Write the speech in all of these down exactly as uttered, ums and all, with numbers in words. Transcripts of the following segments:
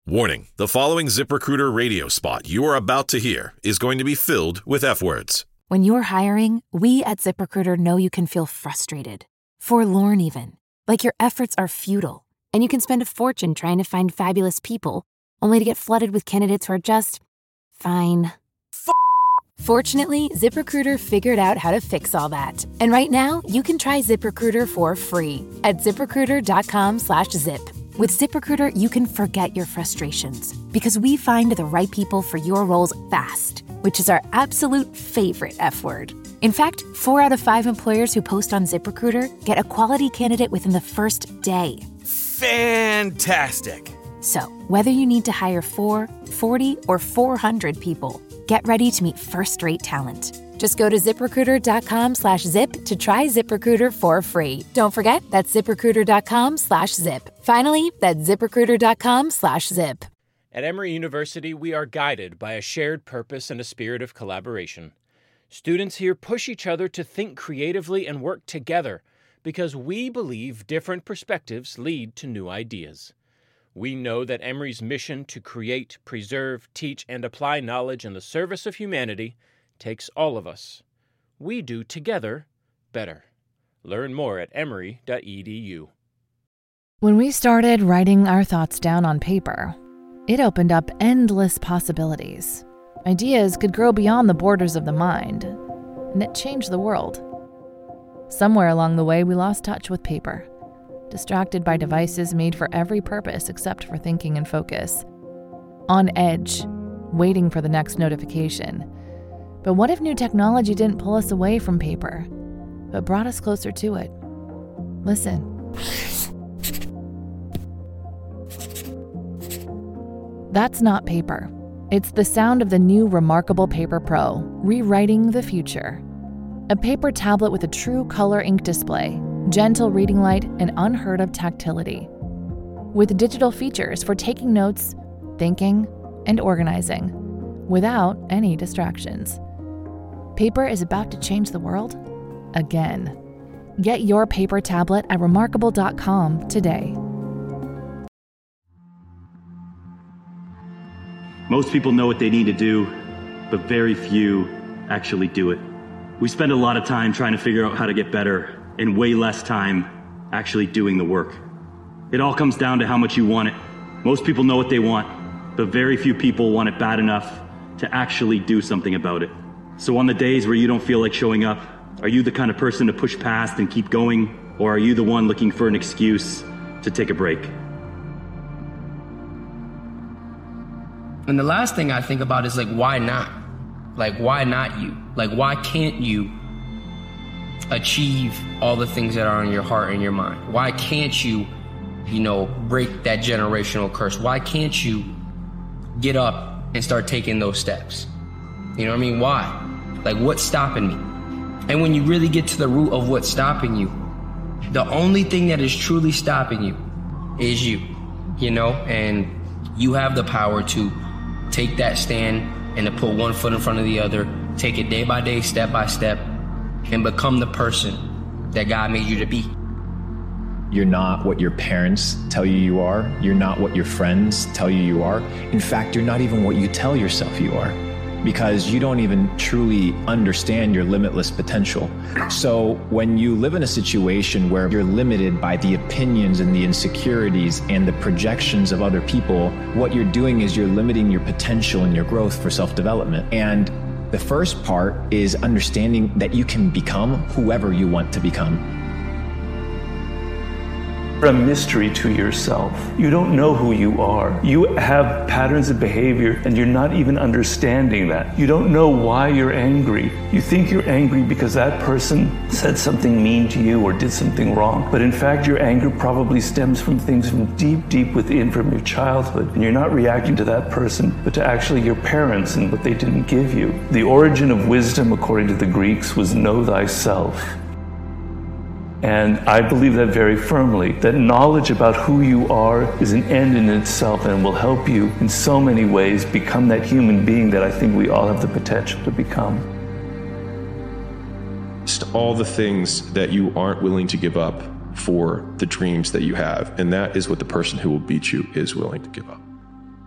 Warning, the following ZipRecruiter radio spot you are about to hear is going to be filled with F-words. When you're hiring, we at ZipRecruiter know you can feel frustrated, forlorn even, like your efforts are futile, and you can spend a fortune trying to find fabulous people, only to get flooded with candidates who are just fine. F- Fortunately, ZipRecruiter figured out how to fix all that. And right now, you can try ZipRecruiter for free at ZipRecruiter.com slash zip. With ZipRecruiter, you can forget your frustrations because we find the right people for your roles fast, which is our absolute favorite F word. In fact, four out of five employers who post on ZipRecruiter get a quality candidate within the first day. Fantastic. So, whether you need to hire four, forty, or four hundred people, get ready to meet first-rate talent. Just go to ZipRecruiter.com slash zip to try ZipRecruiter for free. Don't forget, that's ZipRecruiter.com slash zip. Finally, that's ZipRecruiter.com slash zip. At Emory University, we are guided by a shared purpose and a spirit of collaboration. Students here push each other to think creatively and work together because we believe different perspectives lead to new ideas. We know that Emory's mission to create, preserve, teach, and apply knowledge in the service of humanity takes all of us. We do together better. Learn more at emory dot e d u. When we started writing our thoughts down on paper, it opened up endless possibilities. Ideas could grow beyond the borders of the mind, and it changed the world. Somewhere along the way, we lost touch with paper, distracted by devices made for every purpose except for thinking and focus. On edge, waiting for the next notification. But what if new technology didn't pull us away from paper, but brought us closer to it? Listen. That's not paper. It's the sound of the new Remarkable Paper Pro, rewriting the future. A paper tablet with a true color ink display, gentle reading light, and unheard of tactility. With digital features for taking notes, thinking, and organizing, without any distractions. Paper is about to change the world again. Get your paper tablet at remarkable dot com today. Most people know what they need to do, but very few actually do it. We spend a lot of time trying to figure out how to get better and way less time actually doing the work. It all comes down to how much you want it. Most people know what they want, but very few people want it bad enough to actually do something about it. So on the days where you don't feel like showing up, are you the kind of person to push past and keep going? Or are you the one looking for an excuse to take a break? And the last thing I think about is like, why not? Like, why not you? Like, why can't you achieve all the things that are in your heart and your mind? Why can't you, you know, break that generational curse? Why can't you get up and start taking those steps? You know what I mean? Why? Like, what's stopping me? And when you really get to the root of what's stopping you, the only thing that is truly stopping you is you, you know? And you have the power to take that stand and to put one foot in front of the other, take it day by day, step by step, and become the person that God made you to be. You're not what your parents tell you you are. You're not what your friends tell you you are. In fact, you're not even what you tell yourself you are, because you don't even truly understand your limitless potential. So when you live in a situation where you're limited by the opinions and the insecurities and the projections of other people, what you're doing is you're limiting your potential and your growth for self-development. And the first part is understanding that you can become whoever you want to become. A mystery to yourself. You don't know who you are. You have patterns of behavior and you're not even understanding that. You don't know why you're angry. You think you're angry because that person said something mean to you or did something wrong. But in fact, your anger probably stems from things from deep, deep within, from your childhood. And you're not reacting to that person, but to actually your parents and what they didn't give you. The origin of wisdom, according to the Greeks, was know thyself. And I believe that very firmly, that knowledge about who you are is an end in itself and will help you in so many ways become that human being that I think we all have the potential to become. Just all the things that you aren't willing to give up for the dreams that you have. And that is what the person who will beat you is willing to give up.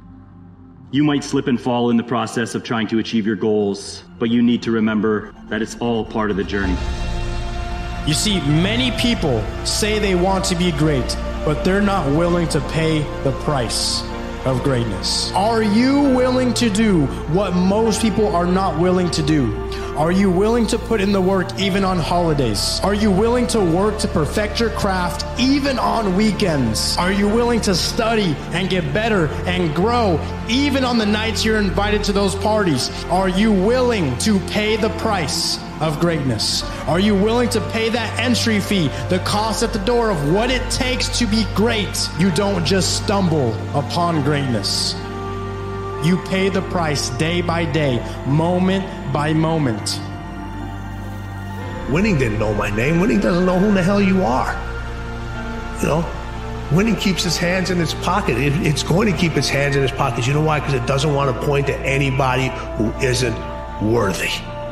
You might slip and fall in the process of trying to achieve your goals, but you need to remember that it's all part of the journey. You see, many people say they want to be great, but they're not willing to pay the price of greatness. Are you willing to do what most people are not willing to do? Are you willing to put in the work even on holidays? Are you willing to work to perfect your craft even on weekends? Are you willing to study and get better and grow even on the nights you're invited to those parties? Are you willing to pay the price of greatness? Are you willing to pay that entry fee, the cost at the door of what it takes to be great? You don't just stumble upon greatness. You pay the price day by day, moment by moment. Winning didn't know my name. Winning doesn't know who the hell you are. You know, winning keeps its hands in its pocket. It, it's going to keep its hands in its pockets. You know why? Because it doesn't want to point to anybody who isn't worthy.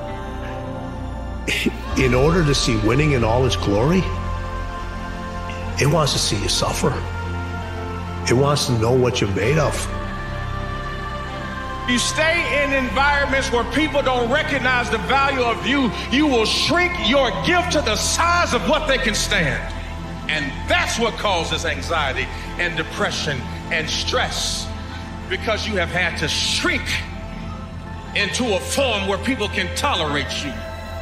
In order to see winning in all its glory, it wants to see you suffer. It wants to know what you're made of. You stay in environments where people don't recognize the value of you, you will shrink your gift to the size of what they can stand. And that's what causes anxiety and depression and stress, because you have had to shrink into a form where people can tolerate you.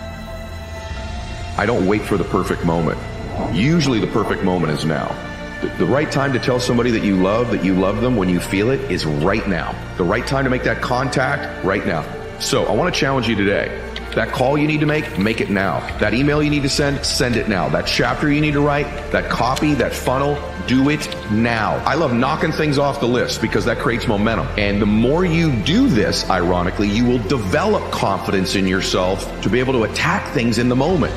I don't wait for the perfect moment. Usually the perfect moment is now. The right time to tell somebody that you love, that you love them when you feel it, is right now. The right time to make that contact, right now. So I want to challenge you today. That call you need to make, make it now. That email you need to send, send it now. That chapter you need to write, that copy, that funnel, do it now. I love knocking things off the list because that creates momentum. And the more you do this, ironically, you will develop confidence in yourself to be able to attack things in the moment.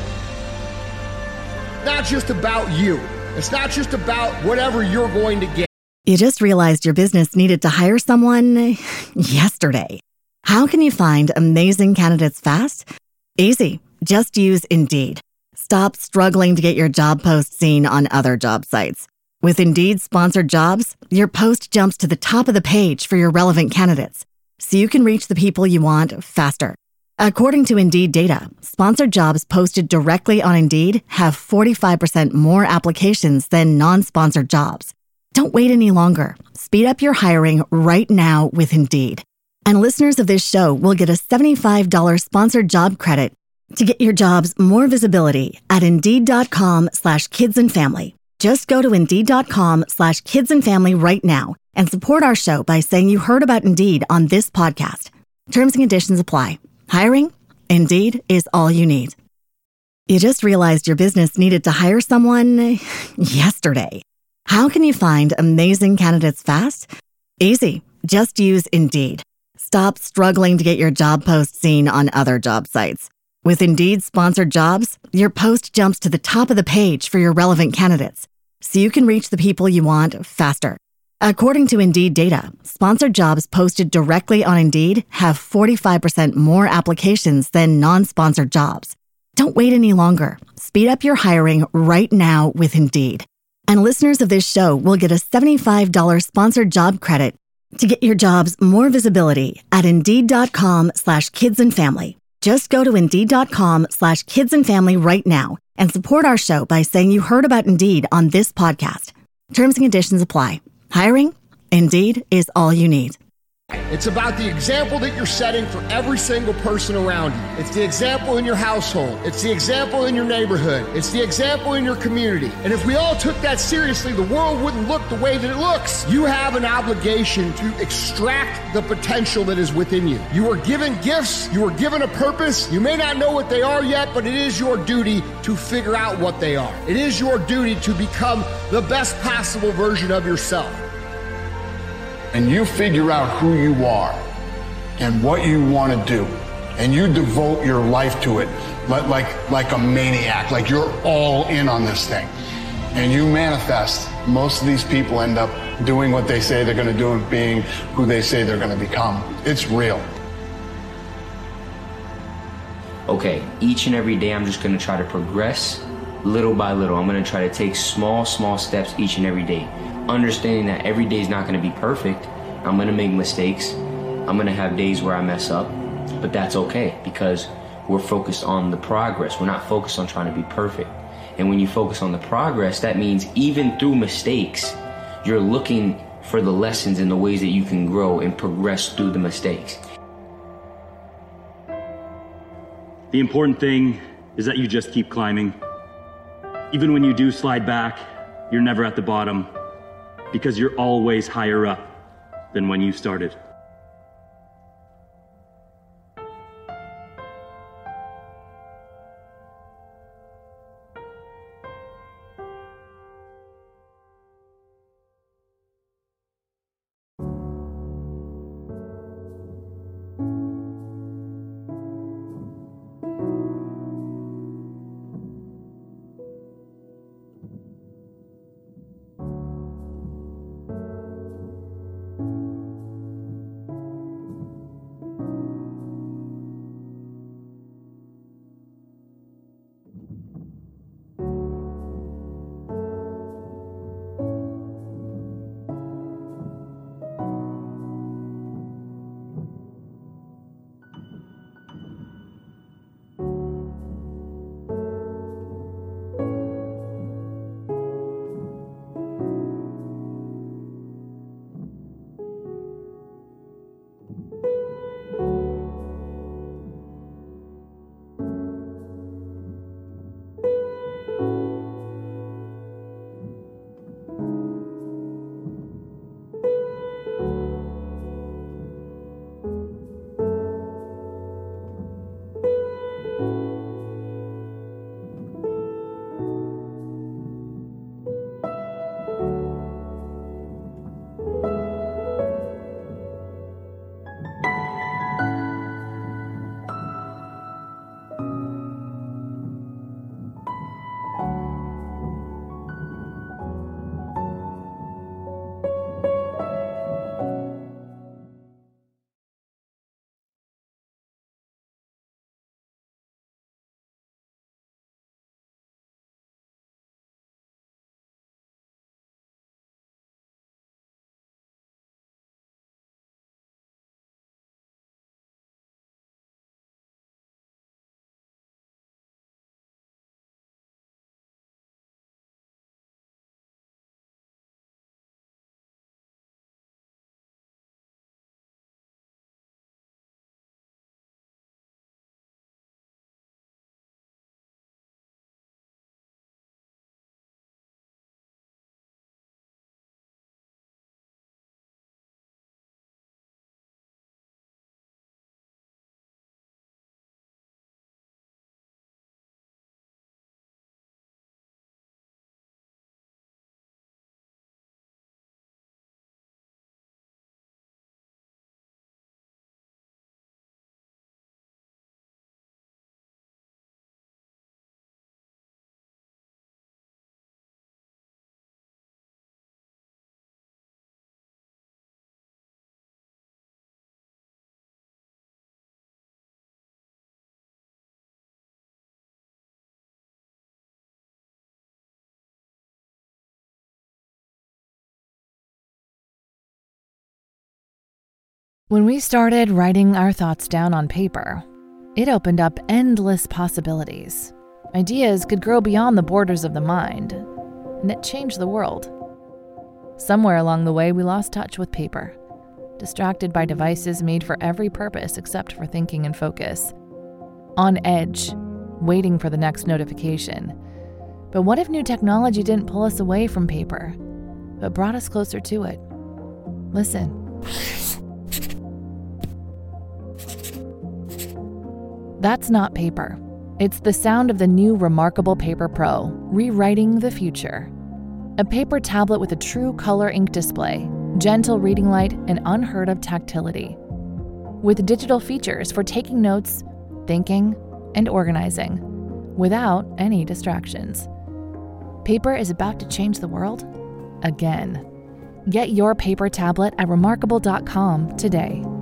Not just about you. It's not just about whatever you're going to get. You just realized your business needed to hire someone yesterday. How can you find amazing candidates fast? Easy. Just use Indeed. Stop struggling to get your job post seen on other job sites. With Indeed sponsored jobs, your post jumps to the top of the page for your relevant candidates, so you can reach the people you want faster. According to Indeed data, sponsored jobs posted directly on Indeed have forty-five percent more applications than non-sponsored jobs. Don't wait any longer. Speed up your hiring right now with Indeed. And listeners of this show will get a seventy-five dollars sponsored job credit to get your jobs more visibility at Indeed.com slash kids and family. Just go to Indeed.com slash kids and family right now and support our show by saying you heard about Indeed on this podcast. Terms and conditions apply. Hiring? Indeed is all you need. You just realized your business needed to hire someone yesterday. How can you find amazing candidates fast? Easy. Just use Indeed. Stop struggling to get your job post seen on other job sites. With Indeed sponsored jobs, your post jumps to the top of the page for your relevant candidates, so you can reach the people you want faster. According to Indeed data, sponsored jobs posted directly on Indeed have forty-five percent more applications than non-sponsored jobs. Don't wait any longer. Speed up your hiring right now with Indeed. And listeners of this show will get a seventy-five dollars sponsored job credit to get your jobs more visibility at Indeed.com slash kids and family. Just go to Indeed.com slash kids and family right now and support our show by saying you heard about Indeed on this podcast. Terms and conditions apply. Hiring? Indeed is all you need. It's about the example that you're setting for every single person around you. It's the example in your household. It's the example in your neighborhood. It's the example in your community. And if we all took that seriously, the world wouldn't look the way that it looks. You have an obligation to extract the potential that is within you. You are given gifts. You are given a purpose. You may not know what they are yet, but it is your duty to figure out what they are. It is your duty to become the best possible version of yourself. And you figure out who you are and what you want to do, and you devote your life to it like, like, like a maniac, like you're all in on this thing, and you manifest, most of these people end up doing what they say they're going to do and being who they say they're going to become. It's real. Okay, each and every day I'm just going to try to progress little by little. I'm going to try to take small, small steps each and every day. Understanding that every day is not going to be perfect. I'm going to make mistakes. I'm gonna have days where I mess up, but that's okay because we're focused on the progress. We're not focused on trying to be perfect. And when you focus on the progress, that means even through mistakes, you're looking for the lessons and the ways that you can grow and progress through the mistakes. The important thing is that you just keep climbing. Even when you do slide back, you're never at the bottom because you're always higher up than when you started. When we started writing our thoughts down on paper, it opened up endless possibilities. Ideas could grow beyond the borders of the mind, and it changed the world. Somewhere along the way, we lost touch with paper, distracted by devices made for every purpose except for thinking and focus. On edge, waiting for the next notification. But what if new technology didn't pull us away from paper, but brought us closer to it? Listen. That's not paper. It's the sound of the new Remarkable Paper Pro, rewriting the future. A paper tablet with a true color ink display, gentle reading light, and unheard of tactility. With digital features for taking notes, thinking, and organizing, without any distractions. Paper is about to change the world again. Get your paper tablet at remarkable dot com today.